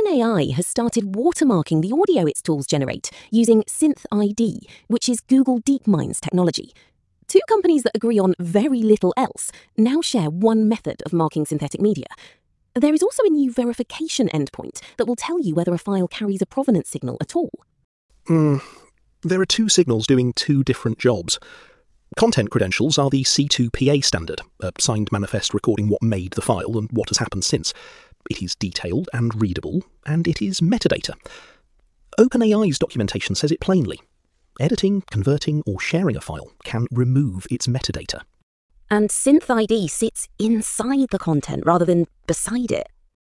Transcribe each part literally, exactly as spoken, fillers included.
OpenAI has started watermarking the audio its tools generate using SynthID, which is Google DeepMind's technology. Two companies that agree on very little else now share one method of marking synthetic media. There is also a new verification endpoint that will tell you whether a file carries a provenance signal at all. Mm, there are two signals doing two different jobs. Content credentials are the C two P A standard, a signed manifest recording what made the file and what has happened since. It is detailed and readable, and it is metadata. OpenAI's documentation says it plainly. Editing, converting, or sharing a file can remove its metadata. And SynthID sits inside the content rather than beside it.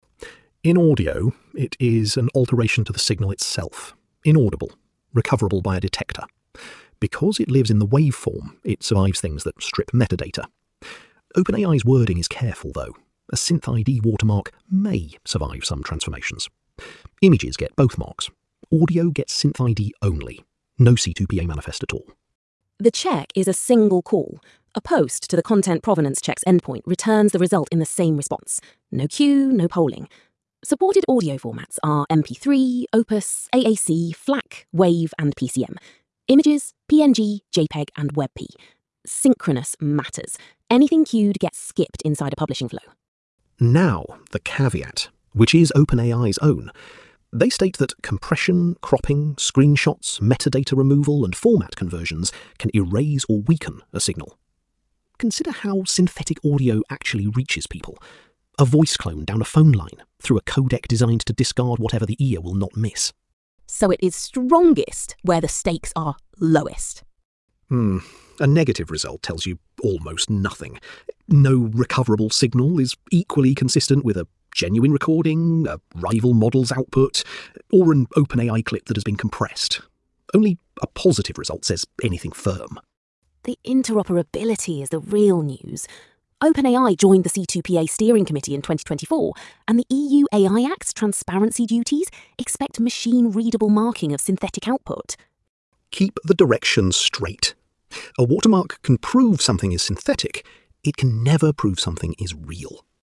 In audio, it is an alteration to the signal itself, inaudible, recoverable by a detector. Because it lives in the waveform, it survives things that strip metadata. OpenAI's wording is careful, though. A SynthID watermark may survive some transformations. Images get both marks. Audio gets SynthID only. No C two P A manifest at all. The check is a single call. A post to the Content Provenance Checks endpoint returns the result in the same response. No queue, no polling. Supported audio formats are M P three, Opus, A A C, FLAC, WAVE and P C M. Images, P N G, JPEG and WebP. Synchronous matters. Anything queued gets skipped inside a publishing flow. Now, the caveat, which is OpenAI's own. They state that compression, cropping, screenshots, metadata removal and format conversions can erase or weaken a signal. Consider how synthetic audio actually reaches people. A voice clone down a phone line, through a codec designed to discard whatever the ear will not miss. So it is strongest where the stakes are lowest. Hmm. A negative result tells you almost nothing. No recoverable signal is equally consistent with a genuine recording, a rival model's output, or an OpenAI clip that has been compressed. Only a positive result says anything firm. The interoperability is the real news. OpenAI joined the C two P A steering committee in twenty twenty-four, and the E U A I Act's transparency duties expect machine-readable marking of synthetic output. Keep the direction straight. A watermark can prove something is synthetic. It can never prove something is real.